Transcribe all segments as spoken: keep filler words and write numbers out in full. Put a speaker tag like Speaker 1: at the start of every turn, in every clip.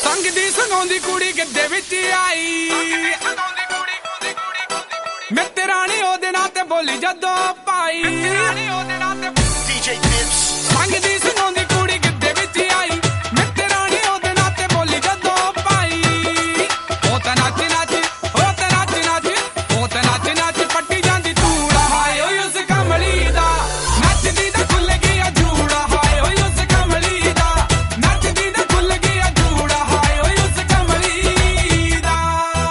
Speaker 1: ਸੰਗਦੀ ਸੰਗਾਉਂਦੀ ਕੁੜੀ ਗਿੱਧੇ ਵਿੱਚ ਆਈ ਮਿੱਤ ਰਾਣੀ ਉਹਦੇ ਨਾਂ ਤੇ ਬੋਲੀ ਜਦੋਂ ਪਾਈ ਸੰਗਦੀ ਸੰਗਾਉਂਦੀ ਕੁੜੀ ਗਿੱਧੇ ਵਿੱਚ ਆਈ ਮਿੱਤ ਰਾਣੀ ਉਹਦੇ ਨਾਂ ਤੇ ਬੋਲੀ ਜਦੋਂ ਪਾਈ ਉਹ ਤਾਂ ਨੱਚ ਨੱਚ ਉਹ ਤਾਂ ਨੱਚ ਨੱਚ ਉਹ ਤਾਂ ਨੱਚ ਨੱਚ ਪੱਟੀ ਜਾਂਦੀ ਧੂੜਾ ਹਾਏ ਓਏ ਉਸ ਕਮਲੀ ਦਾ ਨੱਚਦੀ ਤਾਂ ਖੁੱਲ ਗਿਆ ਜੂੜਾ ਹਾਏ ਓਏ ਉਸ ਕਮਲੀ ਦਾ ਨੱਚਦੀ ਤਾਂ ਖੁੱਲ ਗਿਆ ਜੂੜਾ ਹਾਏ ਓਏ ਉਸ ਕਮਲੀ ਦਾ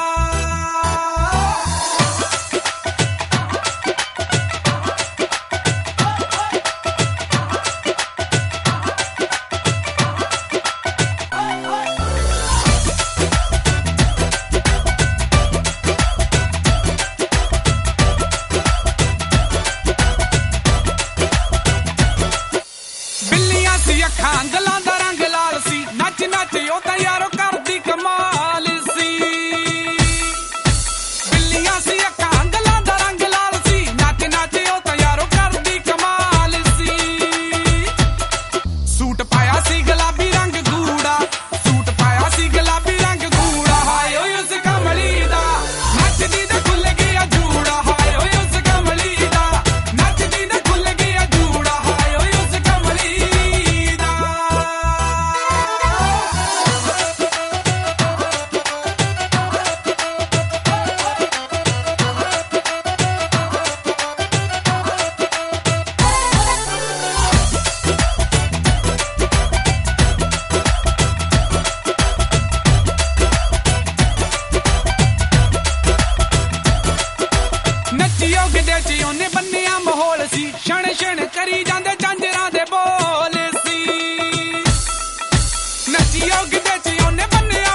Speaker 1: ਬਿੱਲੀਆਂ ਸੀ ਅੱਖਾਂ ਗਲਾਂ ਦਾ ਰੰਗ ਲਾਲ ਸੀ ਨੱਚ ਨੱਚ ਉਹ ਤਾਂ ਯਾਰੋ ਕਰਦੀ ਕਮਾਲ ਸੀ ਬਿੱਲੀਆਂ ਸੀ ਅੱਖਾਂ ਗਲਾਂ ਦਾ ਰੰਗ ਲਾਲ ਸੀ ਨੱਚ ਨੱਚ ਉਹ ਤਾਂ ਯਾਰੋ ਕਰਦੀ ਕਮਾਲ ਸੀ ਸੂਟ ਪਾਇਆ ਸੀ ਗੁਲਾਬੀ ਰੰਗ ਗੂੜਾ ਸੂਟ ਪਾਇਆ ਸੀ ਗੁਲਾਬੀ ਰੰਗ ਗੂੜਾ ਹਾਏ ਓਏ ਉਸ ਕਮਲੀ ਦਾ ਨੱਚਦੀ ਤਾਂ ਖੁੱਲ ਗਿਆ ਜੂੜਾ ਹਾਏ ਓਏ ਉਸ ਕਮਲੀ ਦਾ ਨੱਚਦੀ ਤਾਂ ਖੁੱਲ ਗਿਆ ਜੂੜਾ ਹਾਏ ਓਏ ਉਸ ਕਮਲੀ ਦਾ ਨੱਚਿਓ ਗਿੱਧੇ 'ਚ ਉਹਨੇ ਬੰਨਿਆ ਮਾਹੌਲ ਸੀ ਛਣ ਛਣ ਕਰੀ ਜਾਂਦੇ ਝਾਂਜਰਾਂ ਦੇ ਬੋਲ ਸੀ ਨੱਚਿਓ ਗਿੱਧੇ 'ਚ ਉਹਨੇ ਬੰਨਿਆ